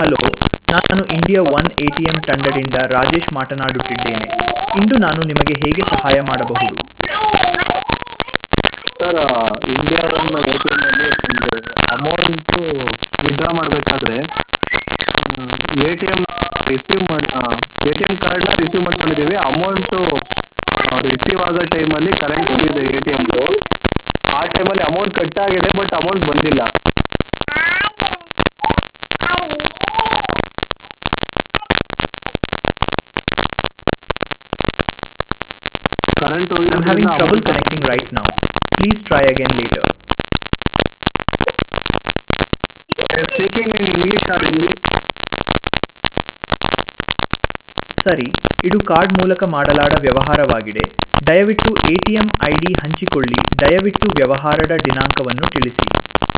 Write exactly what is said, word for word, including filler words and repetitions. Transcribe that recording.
Hello, ನಾನು India one ATM ತಂಡದಿಂದ ರಾಜೇಶ್ ಮಾತನಾಡುತ್ತಿದ್ದೇನೆ. ಇಂದು ನಾನು ನಿಮಗೆ ಹೇಗೆ ಸಹಾಯ ಮಾಡಬಹುದು? Sir, India one A T ಎಮ್ನಲ್ಲಿ ಒಂದು ಅಮೌಂಟು ವಿಡ್ರಾ ಮಾಡಬೇಕಾದ್ರೆ ಎ ಟಿ ಎಮ್ ರಿಸೀವ್ ಮಾಡಿ ಎ ಟಿ ಎಮ್ ಕಾರ್ಡ್ನ ರಿಸೀವ್ ಮಾಡ್ಕೊಂಡಿದ್ದೀವಿ. ಅಮೌಂಟು ರಿಸೀವ್ ಆಗೋ ಟೈಮಲ್ಲಿ ಕರೆಂಟ್ ಹೋಗಿದೆ ಎ ಟಿ ಎಮ್ದು. ಆ ಟೈಮಲ್ಲಿ ಅಮೌಂಟ್ ಕಟ್ ಆಗಿದೆ, ಬಟ್ ಅಮೌಂಟ್ ಬಂದಿಲ್ಲ. ಕರೆಂಟ್ I'm having ಹೋಗಿರೋದ್ರಿಂದ trouble amount connecting right now. Please try again later. Speaking in English or Hindi? ಸರಿ, ಇದು ಕಾರ್ಡ್ ಮೂಲಕ ಮಾಡಲಾದ ವ್ಯವಹಾರವಾಗಿದೆ. ದಯವಿಟ್ಟು ಎಟಿಎಂ ಐಡಿ ಹಂಚಿಕೊಳ್ಳಿ. ದಯವಿಟ್ಟು ವ್ಯವಹಾರದ ದಿನಾಂಕವನ್ನು ತಿಳಿಸಿ.